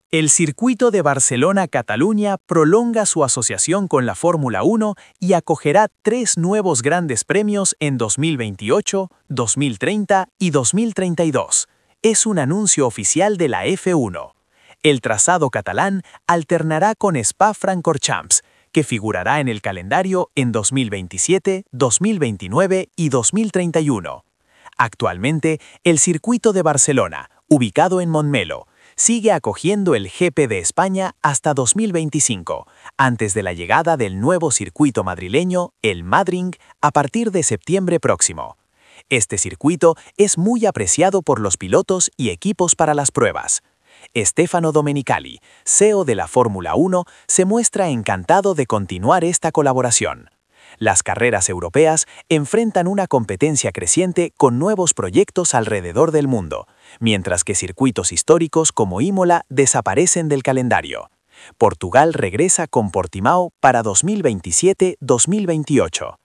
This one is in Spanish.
El Circuito de Barcelona-Cataluña prolonga su asociación con la Fórmula 1 y acogerá 3 nuevos grandes premios en 2028, 2030 y 2032. Es un anuncio oficial de la F1. El trazado catalán alternará con Spa-Francorchamps, que figurará en el calendario en 2027, 2029 y 2031. Actualmente, el Circuito de Barcelona, ubicado en Montmeló, sigue acogiendo el GP de España hasta 2025, antes de la llegada del nuevo circuito madrileño, el Madring, a partir de septiembre próximo. Este circuito es muy apreciado por los pilotos y equipos para las pruebas. Stefano Domenicali, CEO de la Fórmula 1, se muestra encantado de continuar esta colaboración. Las carreras europeas enfrentan una competencia creciente con nuevos proyectos alrededor del mundo, mientras que circuitos históricos como Imola desaparecen del calendario. Portugal regresa con Portimao para 2027-2028.